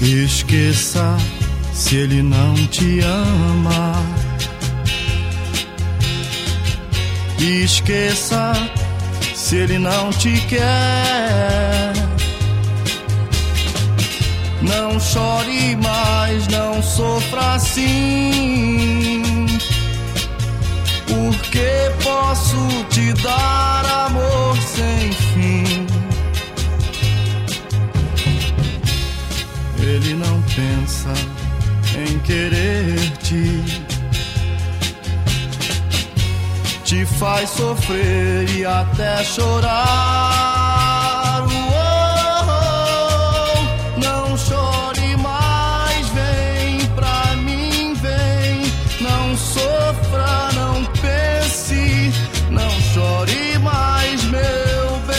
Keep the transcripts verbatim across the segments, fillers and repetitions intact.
Esqueça se ele não te ama. Esqueça se ele não te quer. Não chore mais, não sofra assim, porque posso te dar amor sem fim. Ele não pensa em querer-te, te faz sofrer e até chorar. Uou, não chore mais, vem pra mim, vem. Não sofra, não pense, não chore mais, meu bem.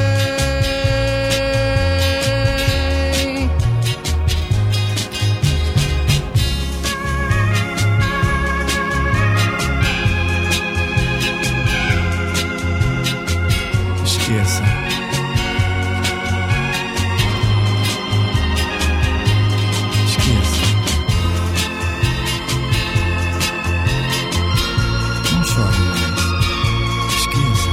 Esqueça. Esqueça. Não chore mais. Esqueça.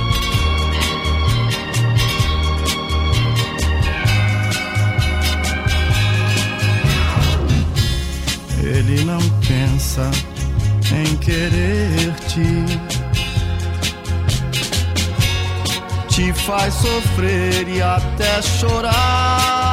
Ele não pensa em querer-te, te faz sofrer e até chorar.